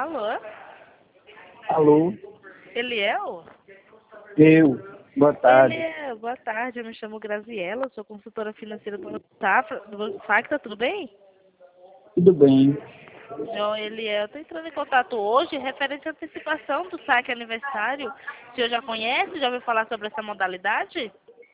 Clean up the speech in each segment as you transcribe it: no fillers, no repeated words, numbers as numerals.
Alô? Alô? Eliel? Boa tarde. Eliel, boa tarde. Eu me chamo Graziela, sou consultora financeira do Banco Safra, do Banco Facta, tudo bem? Tudo bem? João Eliel, estou entrando em contato hoje referente à antecipação do saque aniversário. O senhor já conhece, já ouviu falar sobre essa modalidade?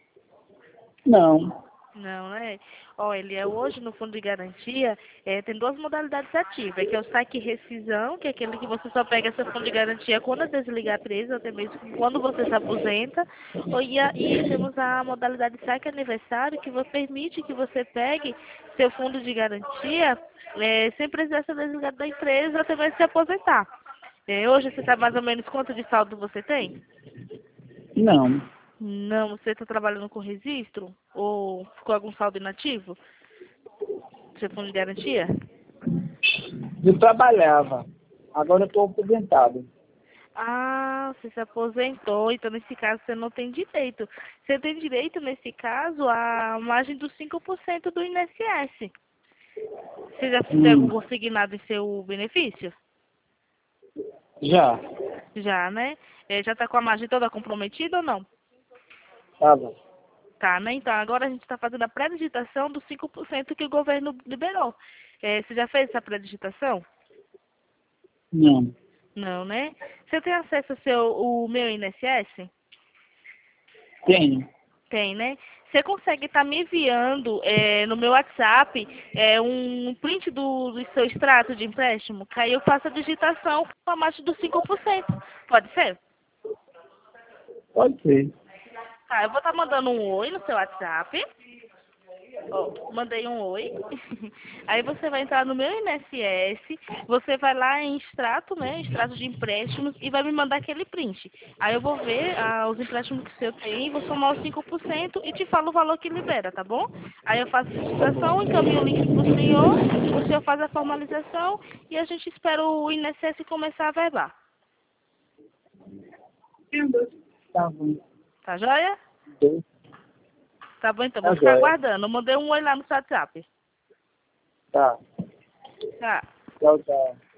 Não. Não, né? Ó, hoje no fundo de garantia tem duas modalidades ativas, que é o saque rescisão, que é aquele que você só pega seu fundo de garantia quando desligar a empresa, até mesmo quando você se aposenta. E temos a modalidade saque aniversário, que permite que você pegue seu fundo de garantia sem precisar ser desligado da empresa, até mesmo se aposentar. Hoje você sabe mais ou menos quanto de saldo você tem? Não. Não, você está trabalhando com registro? Ou com algum saldo inativo? Seu fundo de garantia? Eu trabalhava. Agora eu estou aposentado. Ah, você se aposentou, então nesse caso você não tem direito. Você tem direito, nesse caso, à margem dos 5% do INSS. Você já tem algum consignado em seu benefício? Já. Já, né? Já está com a margem toda comprometida ou não? Tava. Tá, né? Então agora a gente está fazendo a pré-digitação dos 5% que o governo liberou. Você já fez essa pré-digitação? Não. Não, né? Você tem acesso ao meu INSS? Tenho. Tem, né? Você consegue estar me enviando no meu WhatsApp um print do seu extrato de empréstimo? Que aí eu faço a digitação com a margem dos 5%. Pode ser? Pode ser. Tá, eu vou estar mandando um oi no seu WhatsApp. Ó, mandei um oi. Aí você vai entrar no meu INSS, você vai lá em extrato, né? Extrato de empréstimos e vai me mandar aquele print. Aí eu vou ver os empréstimos que o senhor tem, vou somar os 5% e te falo o valor que libera, tá bom? Aí eu faço a digitação, encaminho o link pro senhor, o senhor faz a formalização e a gente espera o INSS começar a verbar. Tá bom. Tá joia? Tô. Tá bom, então. Vou Tá ficar joia. aguardando. Eu mandei um oi lá no seu WhatsApp. Tá. Tá. Tchau, tchau.